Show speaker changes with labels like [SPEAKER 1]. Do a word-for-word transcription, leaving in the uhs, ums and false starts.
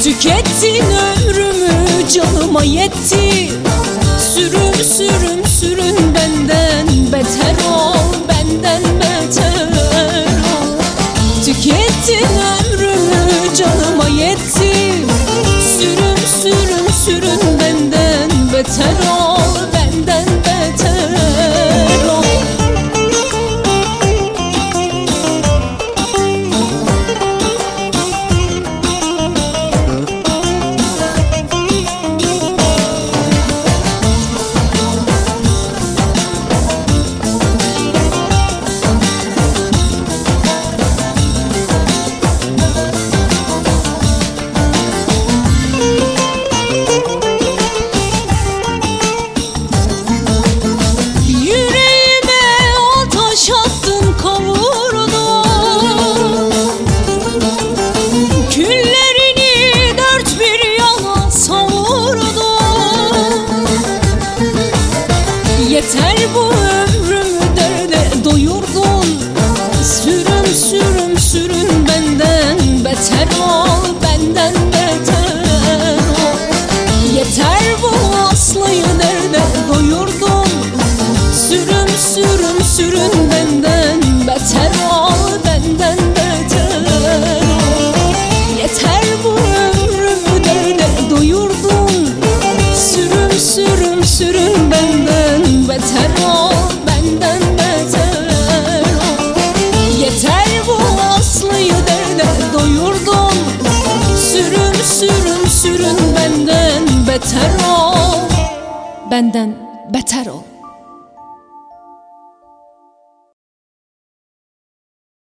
[SPEAKER 1] Tükettin ömrümü, canıma yetti. Sürüm sürüm sürün benden beter ol, benden beter ol. Tükettin ömrümü, canıma yetti. Sürüm sürüm sürün benden beter ol, benden beter ol. Yeter bu ömrümü derde doyurdun. Sürüm sürüm sürün benden beter ol, benden beter ol. Yeter bu aslıyı derde doyurdun. Sürüm sürüm sürün benden beter ol, benden beter ol. Yeter bu ömrümü derde doyurdun. Sürüm sürüm sürün benden beter ol, benden beter ol. Yeter bu aslıyı derde doyurdun. Sürüm sürüm sürün benden beter ol, benden beter ol.